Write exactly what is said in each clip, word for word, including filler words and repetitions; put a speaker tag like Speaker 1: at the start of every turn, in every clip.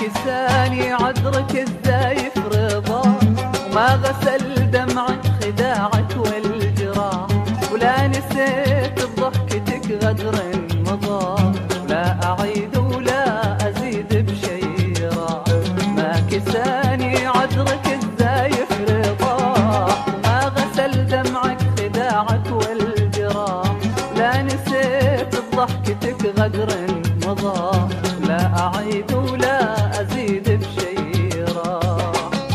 Speaker 1: كساني عذرك الزايف رضا، وما غسل دمعك خداعك والجراح، ولا نسيت بضحكتك غدر مضى، ولا أعيد ولا أزيد بشي راح. ما كساني عذرك الزايف رضا، وما غسل دمعك خداعك والجراح، ولا نسيت بضحكتك غدر مضى، لا أعيد ولا أزيد بشي راح.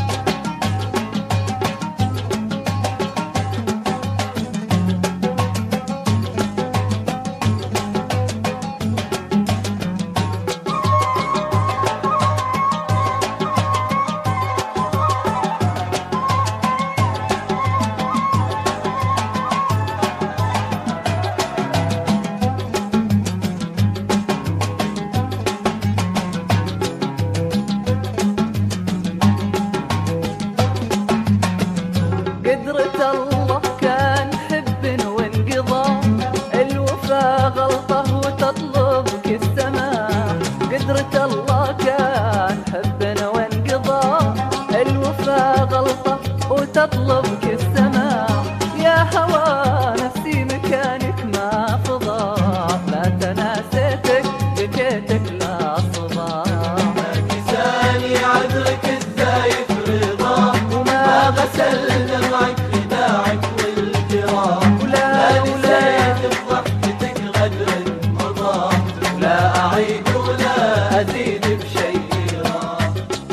Speaker 1: قدرة الله كان حب وانقضى، الوفا غلطة وتطلبك السماء. قدرة الله كان حب وانقضى، الوفا غلطة وتطلبك السماء. يا هوى نفسي مكانك ما فضى، لا تناسيتك بكيتك لا صدى.
Speaker 2: ما كساني عذرك الزايف رضا، وما غسل دمعك خداعك والجراح، ولا نسيت بضحكتك غدر مضى، لا أعيد ولا أزيد بشي راح.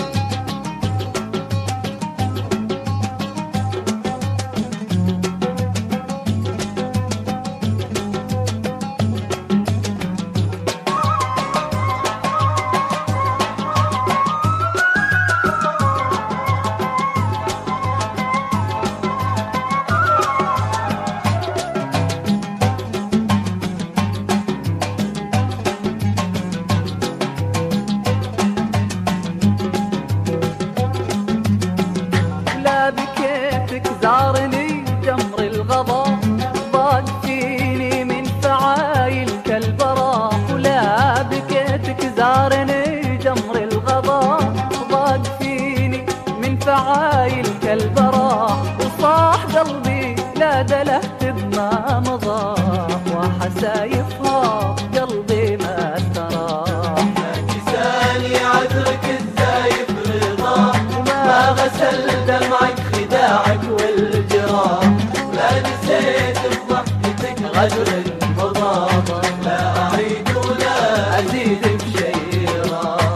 Speaker 1: بكيتك زارني جمر الغضا، ضاق فيني من فعايلك البراح. ولا بكيتك زارني جمر الغضا، ضاق فيني من فعايلك البراح. وصاح قلبي لا دلهت بما مضى، وحسايفها قلبي ما استراح.
Speaker 2: ما كساني عذرك الزايف رضا، وما غسل دمعك خداعك والجراح، لا نسيت بضحكتك غدر مضى، لا أعيد ولا أزيد بشي راح.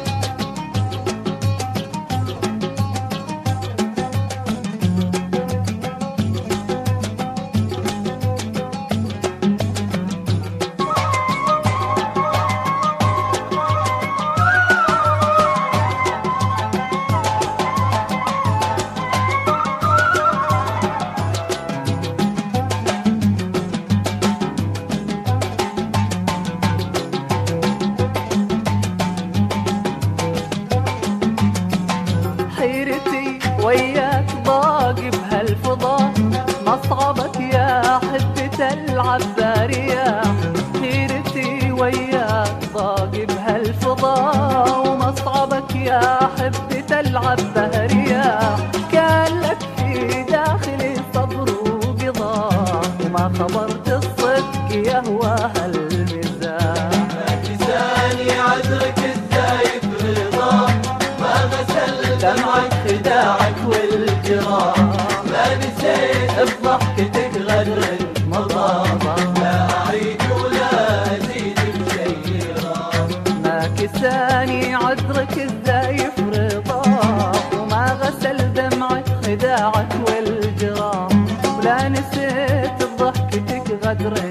Speaker 1: حيرتي وياك ضاق بهالفضا، مصعبك يا حبة العبارية. حيرتي وياك ضاق بهالفضا، ومصعبك يا حبة العبارية. كان لك في داخلي صبر وقضا، وما خبرت الصدق يهوى هالمزاح.
Speaker 2: ما كساني عذرك الزايف رضا، ما غسل دمعك خداعك والجراح، لا نسيت بضحكتك غدر مضى، لا أعيد ولا أزيد بشي راح.
Speaker 1: ما كساني عذرك الزايف رضا، وما غسل دمعك خداعك والجراح، ولا نسيت بضحكتك غدر